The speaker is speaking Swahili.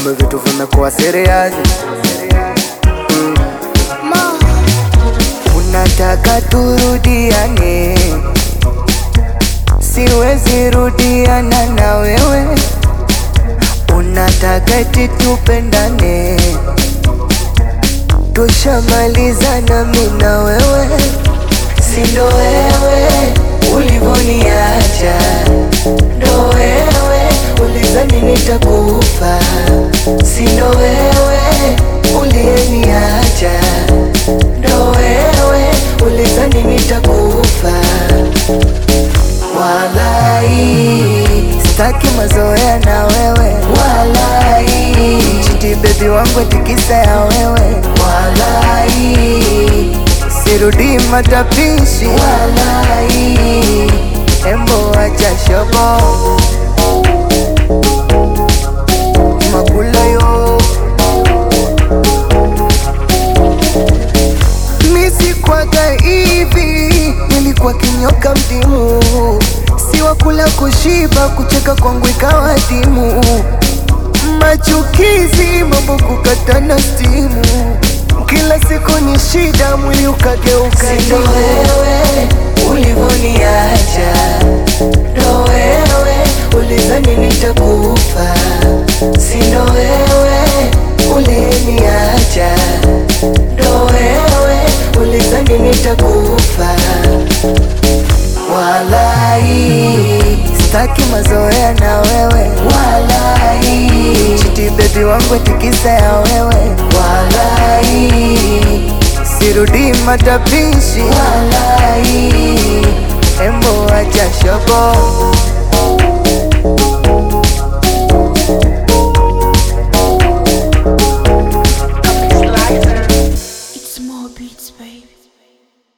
kumbe vitu vimekuwa serious. Unataka turudiane, siwezi rudiana na wewe. Unataka eti tupendane, tushamalizana mimi na wewe. Sindo wewe ulivoniacha, ndo wewe ulizani nitakufa. Sindo wewe ulieniacha, ndo wewe ulizani nitakufa. Walai, sitaki mazoea na wewe. Walai, chiti baby wangu tikisa ya wewe. Walai, sirudi matapishi. Walai, embo acha shobo makula yo. Misi kwaga hivi, nilikuwa kinyoka mdimu, siwa kula kushiba, kucheka kwangu ikawa dimu. Machukizi, mambo kukatana stimu, kila siku ni shida, mwili ukageuka. Sindo wewe ulivoniacha, ndo wewe ulizani nitakufa. Sindo wewe ulieniacha, ndo wewe ulizani nitakufa. Walai, sitaki mazoea na wewe. Walai, chiti baby wangu tikisa ya wewe. Walai, sirudi matapishi. Walai, embo acha shobo. It's more beats, baby.